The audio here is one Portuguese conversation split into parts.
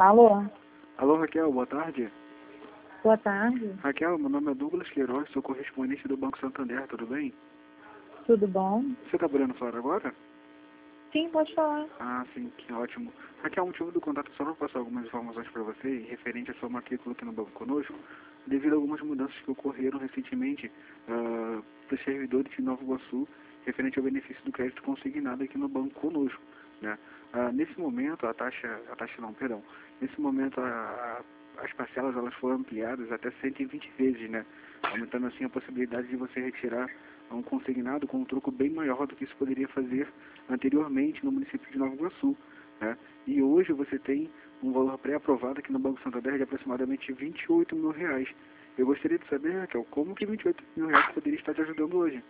Alô? Alô, Raquel, boa tarde. Boa tarde. Raquel, meu nome é Douglas Queiroz, sou correspondente do Banco Santander, tudo bem? Tudo bom? Você está podendo falar agora? Sim, pode falar. Ah, sim, que ótimo. Raquel, o motivo do contato é só para passar algumas informações para você, referente à sua matrícula aqui no banco conosco, devido a algumas mudanças que ocorreram recentemente para os servidores de Nova Iguaçu, referente ao benefício do crédito consignado aqui no banco conosco, né? Nesse momento, nesse momento as parcelas elas foram ampliadas até 120 vezes, né? Aumentando assim a possibilidade de você retirar um consignado com um troco bem maior do que isso poderia fazer anteriormente no município de Nova Iguaçu, né? E hoje você tem um valor pré-aprovado aqui no Banco Santander de aproximadamente R$ 28 mil. Eu gostaria de saber, Raquel, como que R$ 28 mil poderia estar te ajudando hoje?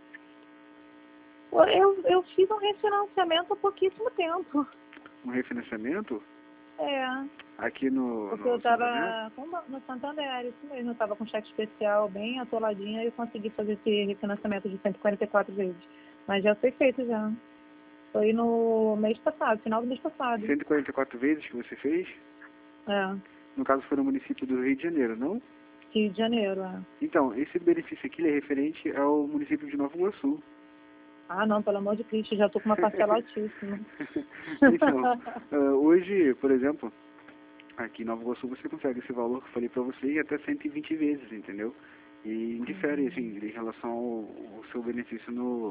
Eu fiz um refinanciamento há pouquíssimo tempo. Um refinanciamento? É, Aqui no porque eu Santander? estava no Santander, isso mesmo. Eu estava com cheque especial bem atoladinha e eu consegui fazer esse refinanciamento de 144 vezes. Mas já foi feito já. Foi no mês passado, final do mês passado. 144 vezes que você fez? É, No caso foi no município do Rio de Janeiro, não? Rio de Janeiro, é. Então, esse benefício aqui ele é referente ao município de Nova Iguaçu. Ah, não, pelo amor de Cristo, já estou com uma parcela altíssima. Então, hoje, por exemplo, aqui em Nova Iguaçu você consegue esse valor que eu falei para você e até 120 vezes, entendeu? E indifere, assim, em relação ao seu benefício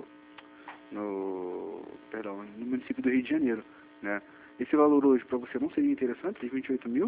no município do Rio de Janeiro, né? Esse valor hoje para você não seria interessante, de 28 mil?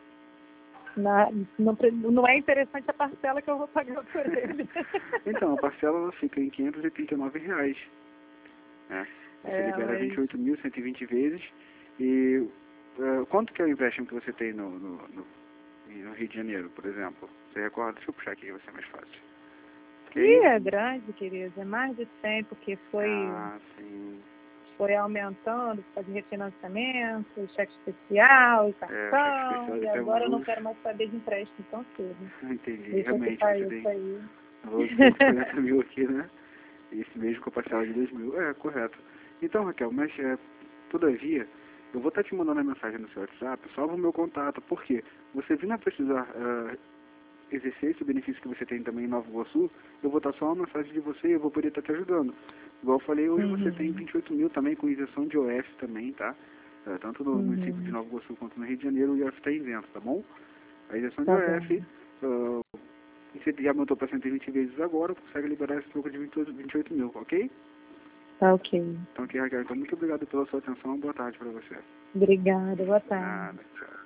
Não é interessante a parcela que eu vou pagar por ele. Então, a parcela ela fica em R$ 539, né? Você libera Mas 28.120 vezes e quanto que é o empréstimo que você tem no Rio de Janeiro, por exemplo? Você recorda? Deixa eu puxar aqui, vai ser mais fácil. Que é isso? é grande, querido, é mais de 100, porque Ah, sim. foi aumentando, fazer refinanciamento, cheque especial, Cheque cartão, especial e de pega agora um eu não luxo. quero mais saber de empréstimo tão cedo. Entendi. Deixa Realmente, ficar você isso tem aí. um valor de 140 mil aqui, né? Esse mesmo com a parcela de 2 mil. É, correto. Então, Raquel, mas todavia, eu vou estar te mandando a mensagem no seu WhatsApp, salva o meu contato, porque você vindo a precisar exercer esse benefício que você tem também em Nova Iguaçu, eu vou estar só uma mensagem de você e eu vou poder estar te ajudando. Igual eu falei, hoje você tem 28 mil também com isenção de OF também, tá? Tanto no município de Nova Iguaçu quanto no Rio de Janeiro, o IOF está isento, tá bom? A isenção de Tá OF, bom. você já aumentou para 120 vezes agora, consegue liberar esse troco de 28 mil, ok? Tá ok. Então, ok, Raquel, então muito obrigado pela sua atenção, boa tarde para você. Obrigada, boa tarde. Nada, tchau.